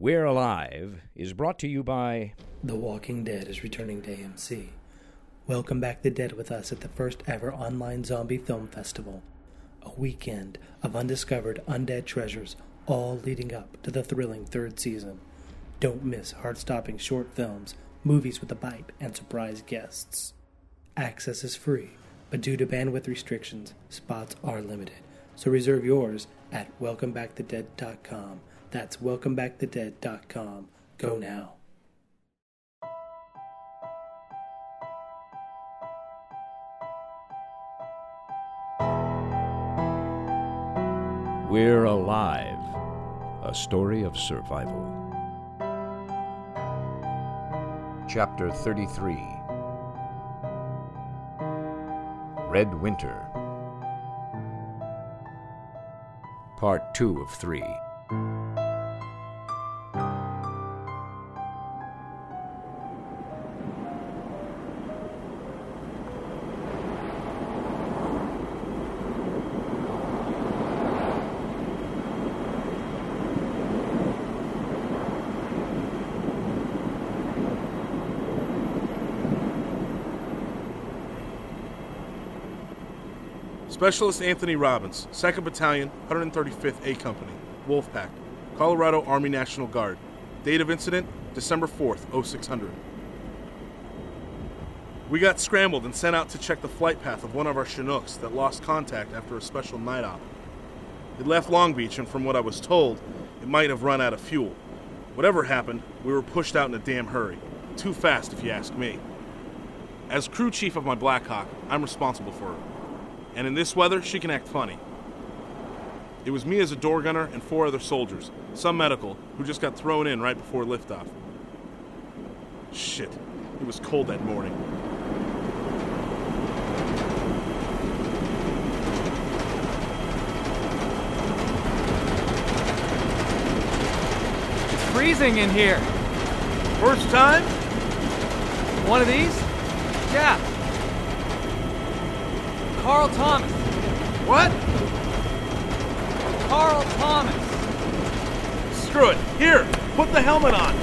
We're Alive is brought to you by... The Walking Dead is returning to AMC. Welcome back the dead with us at the first ever online zombie film festival. A weekend of undiscovered undead treasures, all leading up to the thrilling third season. Don't miss heart-stopping short films, movies with a bite, and surprise guests. Access is free, but due to bandwidth restrictions, spots are limited. So reserve yours at welcomebackthedead.com. That's welcomebackthedead.com. Go now. We're Alive, a story of survival. Chapter 33. Red Winter. Part 2 of 3. Specialist Anthony Robbins, 2nd Battalion, 135th A Company, Wolfpack, Colorado Army National Guard. Date of incident, December 4th, 0600. We got scrambled and sent out to check the flight path of one of our Chinooks that lost contact after a special night op. It left Long Beach, and from what I was told, it might have run out of fuel. Whatever happened, we were pushed out in a damn hurry. Too fast, if you ask me. As crew chief of my Black Hawk, I'm responsible for her. And in this weather, she can act funny. It was me as a door gunner and 4 other soldiers, some medical, who just got thrown in right before liftoff. Shit, it was cold that morning. It's freezing in here. First time? One of these? Yeah. Carl Thomas. What? Carl Thomas. Screw it. Here, put the helmet on.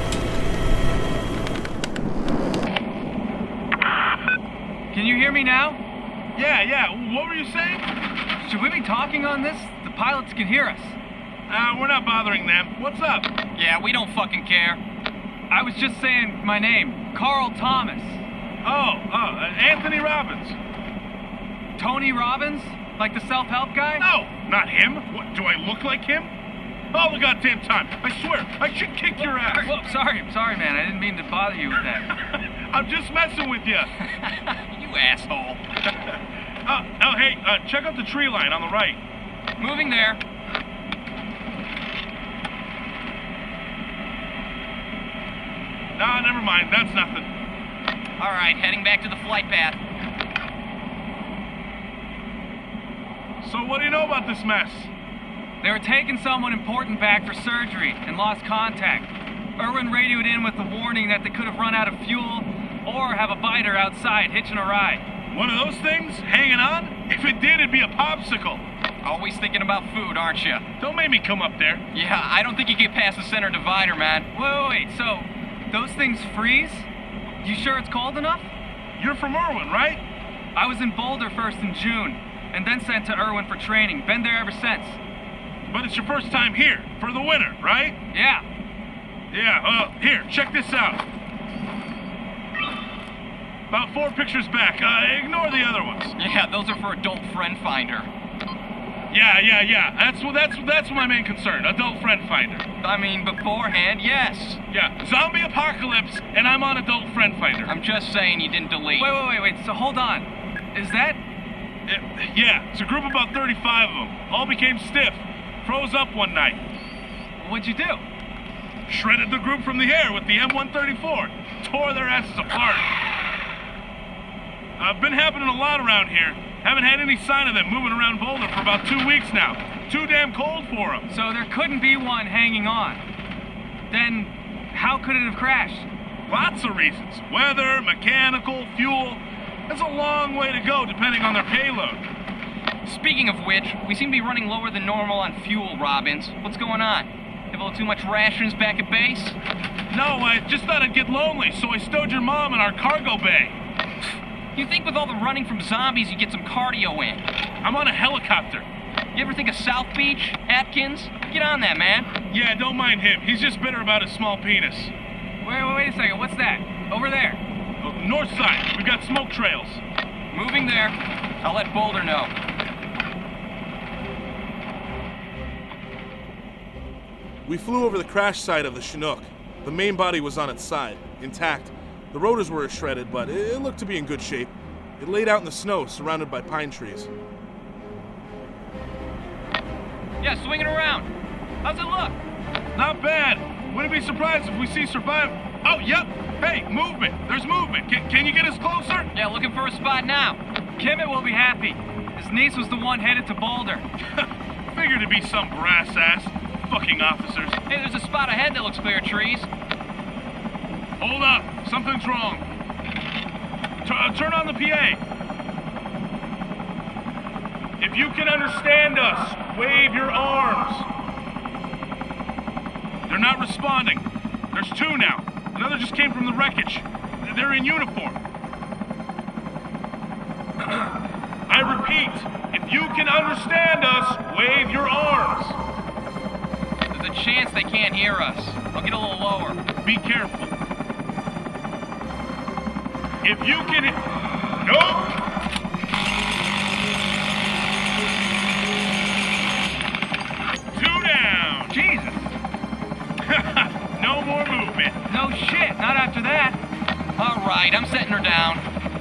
Can you hear me now? Yeah. What were you saying? Should we be talking on this? The pilots can hear us. We're not bothering them. What's up? Yeah, we don't fucking care. I was just saying my name. Carl Thomas. Anthony Robbins. Tony Robbins? Like the self-help guy? No, not him. What, do I look like him? All the goddamn time. I swear, I should kick your ass. Well, sorry, man. I didn't mean to bother you with that. I'm just messing with you. You asshole. Hey, check out the tree line on the right. Moving there. Nah, never mind. That's nothing. All right, heading back to the flight path. So what do you know about this mess? They were taking someone important back for surgery and lost contact. Irwin radioed in with the warning that they could have run out of fuel or have a biter outside hitching a ride. One of those things? Hanging on? If it did, it'd be a popsicle. Always thinking about food, aren't you? Don't make me come up there. Yeah, I don't think you get past the center divider, man. Wait, so those things freeze? You sure it's cold enough? You're from Irwin, right? I was in Boulder first in June, and then sent to Irwin for training. Been there ever since. But it's your first time here, for the winter, right? Yeah. Yeah, here, check this out. About 4 pictures back. Ignore the other ones. Yeah, those are for Adult Friend Finder. Yeah. That's my main concern, Adult Friend Finder. I mean, beforehand, yes. Yeah, zombie apocalypse, and I'm on Adult Friend Finder. I'm just saying you didn't delete. Wait, so hold on. Is that... Yeah, it's a group of about 35 of them. All became stiff. Froze up one night. What'd you do? Shredded the group from the air with the M134. Tore their asses apart. Been happening a lot around here. Haven't had any sign of them moving around Boulder for about 2 weeks now. Too damn cold for them. So there couldn't be one hanging on. Then how could it have crashed? Lots of reasons. Weather, mechanical, fuel. That's a long way to go depending on their payload. Speaking of which, we seem to be running lower than normal on fuel, Robbins. What's going on? Have a little too much rations back at base? No, I just thought I'd get lonely, so I stowed your mom in our cargo bay. You think with all the running from zombies you'd get some cardio in? I'm on a helicopter. You ever think of South Beach, Atkins? Get on that, man. Yeah, don't mind him. He's just bitter about his small penis. Wait a second. What's that? Over there. North side. We've got smoke trails. Moving there. I'll let Boulder know. We flew over the crash site of the Chinook. The main body was on its side, intact. The rotors were shredded, but it looked to be in good shape. It laid out in the snow, surrounded by pine trees. Yeah, swing it around. How's it look? Not bad. Wouldn't be surprised if we see survival. Oh, yep. Hey, movement. There's movement. Can you get us closer? Yeah, looking for a spot now. Kemet will be happy. His niece was the one headed to Boulder. Figured to be some brass ass. Fucking officers. Hey, there's a spot ahead that looks clear of trees. Hold up. Something's wrong. Turn on the PA. If you can understand us, wave your arms. They're not responding. There's two now. Another just came from the wreckage. They're in uniform. I repeat, if you can understand us, wave your arms. There's a chance they can't hear us. I'll get a little lower. Be careful. If you can... Nope! Jesus! No more movement. No shit, not after that. All right, I'm setting her down.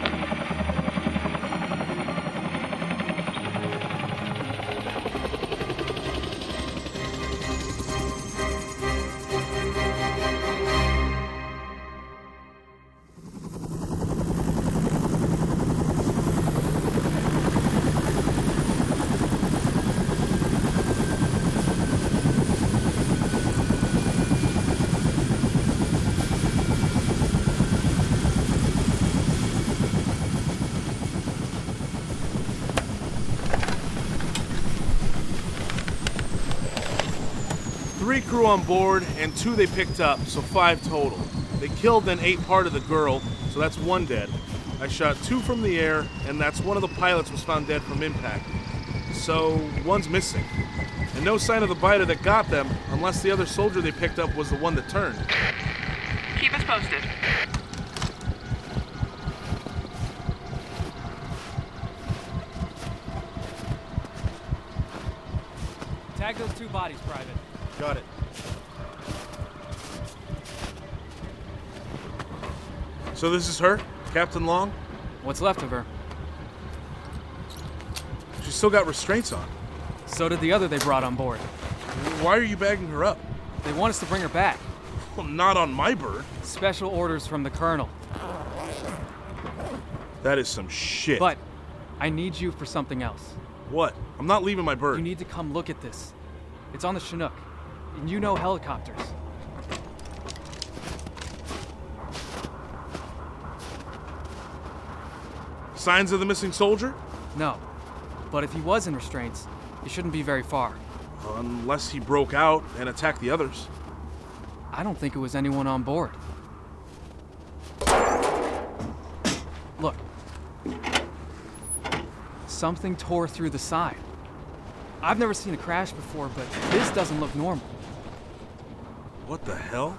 Three crew on board, and two they picked up, so 5 total. They killed and ate part of the girl, so that's 1 dead. I shot 2 from the air, and that's one of the pilots was found dead from impact. So 1's missing. And no sign of the biter that got them, unless the other soldier they picked up was the one that turned. Keep us posted. Tag those 2 bodies, Private. Got it. So this is her? Captain Long? What's left of her? She's still got restraints on. So did the other they brought on board. Why are you bagging her up? They want us to bring her back. Well, not on my bird. Special orders from the Colonel. That is some shit. But I need you for something else. What? I'm not leaving my bird. You need to come look at this. It's on the Chinook. And you know helicopters. Signs of the missing soldier? No. But if he was in restraints, he shouldn't be very far. Unless he broke out and attacked the others. I don't think it was anyone on board. Look. Something tore through the side. I've never seen a crash before, but this doesn't look normal. What the hell?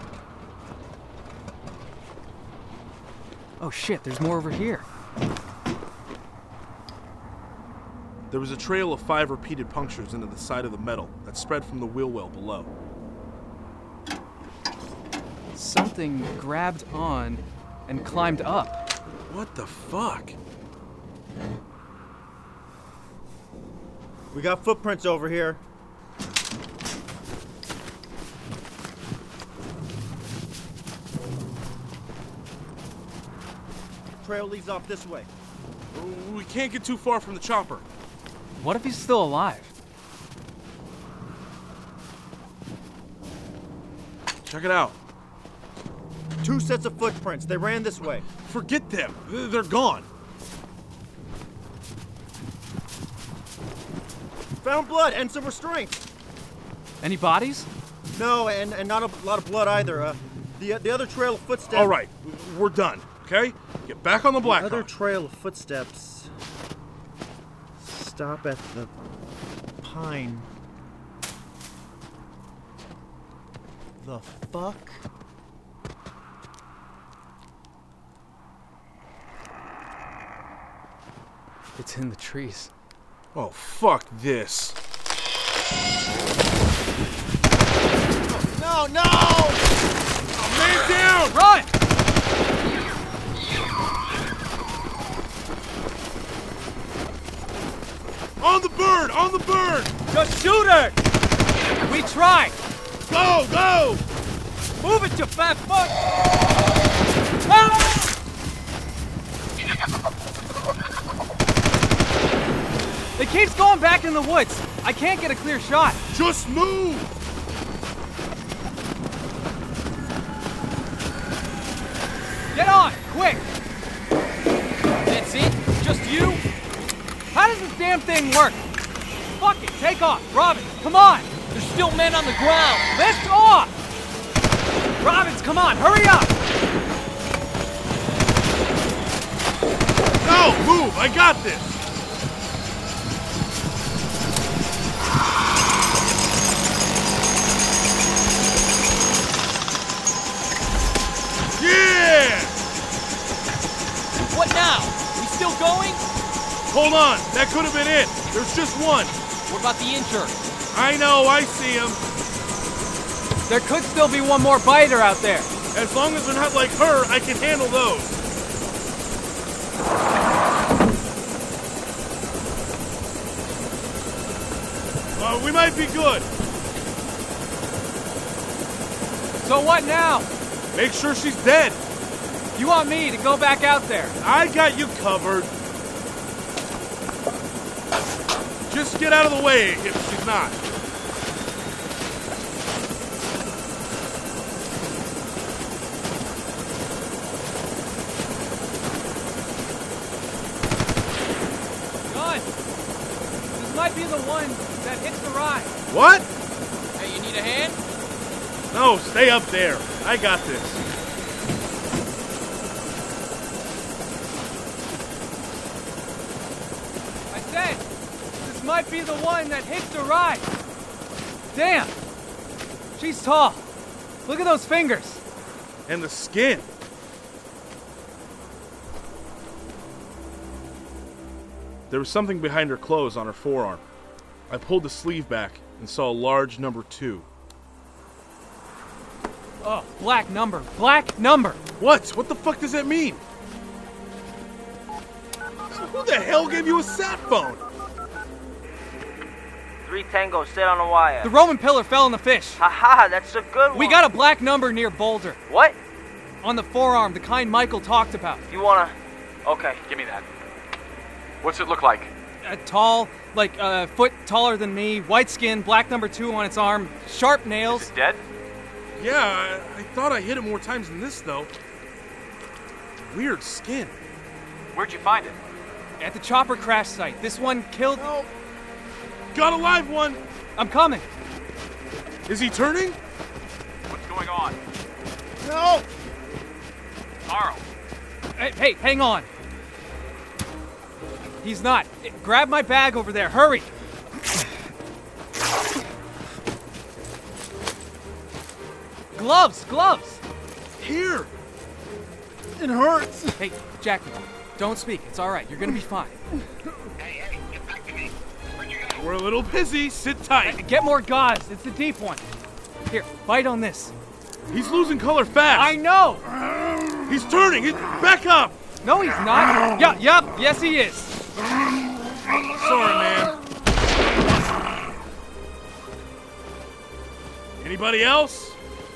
Oh shit, there's more over here. There was a trail of 5 repeated punctures into the side of the metal that spread from the wheel well below. Something grabbed on and climbed up. What the fuck? We got footprints over here. Trail leads off this way. We can't get too far from the chopper. What if he's still alive? Check it out. 2 sets of footprints. They ran this way. Forget them. They're gone. Found blood and some restraints. Any bodies? No, and not a lot of blood either. The other trail of footsteps... All right, we're done, okay? Get back on the The Blackhawk. other trail of footsteps... Stop at the pine. The fuck? It's in the trees. Oh, fuck this. No, no! Man down! Run! On the bird! On the bird! Just shoot her! We tried! Go! Go! Move it, you fat fuck! Ah! It keeps going back in the woods. I can't get a clear shot. Just move! Get on, quick! That's it? Just you? How does this damn thing work? Fuck it, take off. Robbins, come on! There's still men on the ground. Lift off! Robbins, come on, hurry up! No! Move! I got this! Yeah! What now? We still going? Hold on! That could have been it! There's just one! What about the injured? I know, I see him! There could still be one more biter out there. As long as they're not like her, I can handle those. We might be good. So what now? Make sure she's dead. You want me to go back out there? I got you covered. Just get out of the way if she's not. Gun! This might be the one that hits the ride. What? Hey, you need a hand? No, stay up there. I got this. I said, this might be the one that hits the ride. Damn! She's tall. Look at those fingers. And the skin. There was something behind her clothes on her forearm. I pulled the sleeve back and saw a large number 2. Oh, black number. Black number. What? What the fuck does that mean? Who the hell gave you a sat phone? 3 Tango, sit on the wire. The Roman pillar fell in the fish. Haha, that's a good one. We got a black number near Boulder. What? On the forearm, the kind Michael talked about. You wanna... Okay. Give me that. What's it look like? Tall, like a foot taller than me, white skin, black number 2 on its arm, sharp nails. Is it dead? Yeah, I thought I hit it more times than this, though. Weird skin. Where'd you find it? At the chopper crash site. This one killed... No. Got a live one. I'm coming. Is he turning? What's going on? No. Carl. Hey, hang on. He's not. Grab my bag over there. Hurry. Gloves. Here. It hurts. Hey, Jackie, don't speak. It's all right. You're gonna be fine. We're a little busy. Sit tight. Get more gauze. It's the deep one. Here, bite on this. He's losing color fast. I know. He's turning. Back up. No, he's not. Yup. Yes, he is. Sorry, man. Anybody else?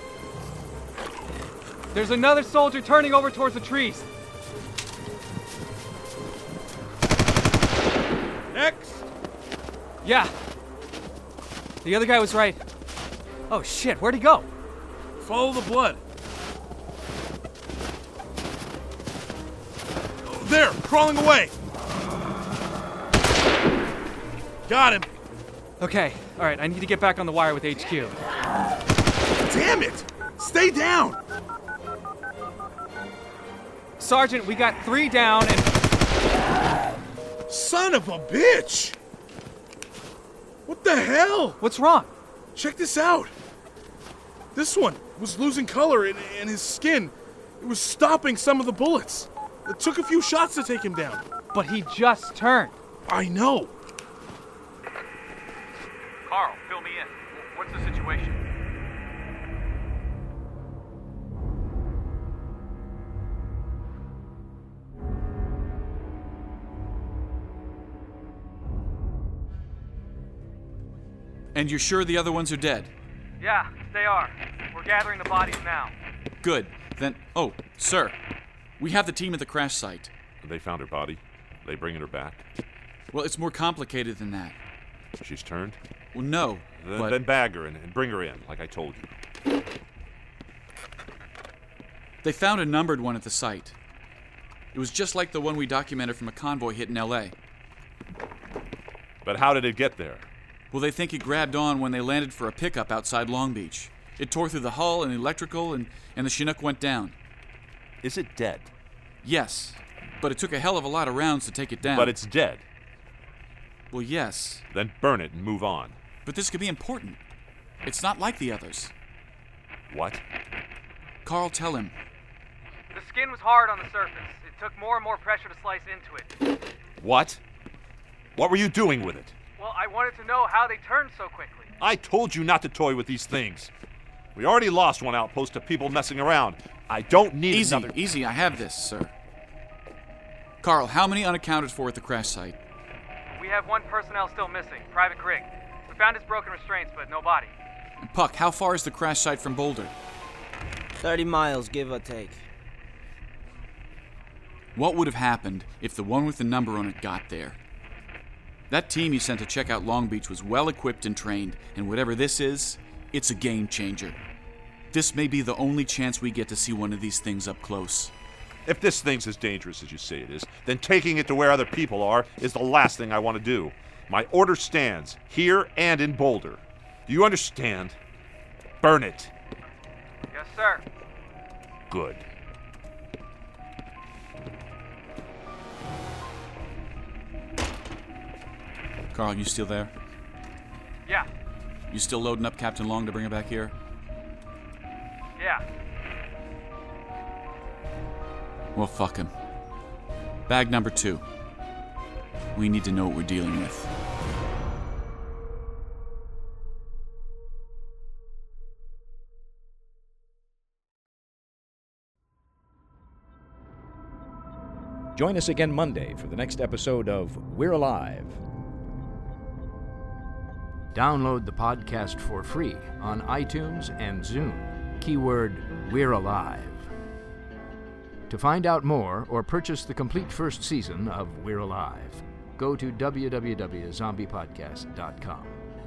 There's another soldier turning over towards the trees. Next. Yeah. The other guy was right. Oh shit, where'd he go? Follow the blood. There, crawling away. Got him. Okay, alright, I need to get back on the wire with HQ. it! Stay down! Sergeant, we got 3 down and... Son of a bitch! What the hell? What's wrong? Check this out. This one was losing color and his skin. It was stopping some of the bullets. It took a few shots to take him down. But he just turned. I know. Carl, fill me in. What's the situation? And you're sure the other ones are dead? Yeah, they are. We're gathering the bodies now. Good. Then, oh, sir, we have the team at the crash site. They found her body. They bringing her back. Well, it's more complicated than that. She's turned? Well, no, but... Then bag her and bring her in, like I told you. They found a numbered one at the site. It was just like the one we documented from a convoy hit in L.A. But how did it get there? Well, they think it grabbed on when they landed for a pickup outside Long Beach. It tore through the hull and the electrical, and the Chinook went down. Is it dead? Yes, but it took a hell of a lot of rounds to take it down. But it's dead. Well, yes. Then burn it and move on. But this could be important. It's not like the others. What? Carl, tell him. The skin was hard on the surface. It took more and more pressure to slice into it. What? What were you doing with it? Well, I wanted to know how they turned so quickly. I told you not to toy with these things. We already lost one outpost to people messing around. I don't need another... Easy, I have this, sir. Carl, how many unaccounted for at the crash site? We have 1 personnel still missing, Private Grigg. We found his broken restraints, but no body. And Puck, how far is the crash site from Boulder? 30 miles, give or take. What would have happened if the one with the number on it got there? That team you sent to check out Long Beach was well equipped and trained, and whatever this is, it's a game changer. This may be the only chance we get to see one of these things up close. If this thing's as dangerous as you say it is, then taking it to where other people are is the last thing I want to do. My order stands, here and in Boulder. Do you understand? Burn it. Yes, sir. Good. Carl, you still there? Yeah. You still loading up Captain Long to bring her back here? Yeah. Well, fuck him. Bag number 2. We need to know what we're dealing with. Join us again Monday for the next episode of We're Alive. Download the podcast for free on iTunes and Zune. Keyword We're Alive. To find out more or purchase the complete first season of We're Alive, go to www.zombiepodcast.com.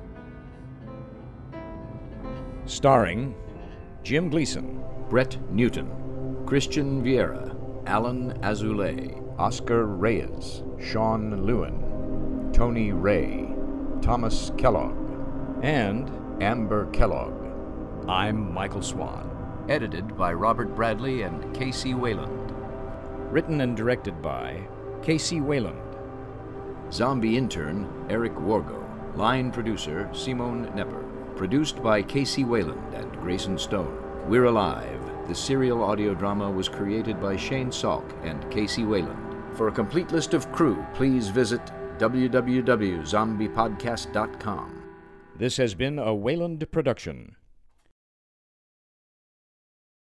Starring Jim Gleason, Brett Newton, Christian Vieira, Alan Azoulay, Oscar Reyes, Sean Lewin, Tony Ray, Thomas Kellogg, and Amber Kellogg. I'm Michael Swan. Edited by Robert Bradley and Casey Wayland. Written and directed by Casey Wayland. Zombie intern Eric Wargo. Line producer Simone Nepper. Produced by Casey Wayland and Grayson Stone. We're Alive. The serial audio drama was created by Shane Salk and Casey Wayland. For a complete list of crew, please visit www.zombiepodcast.com. This has been a Wayland production.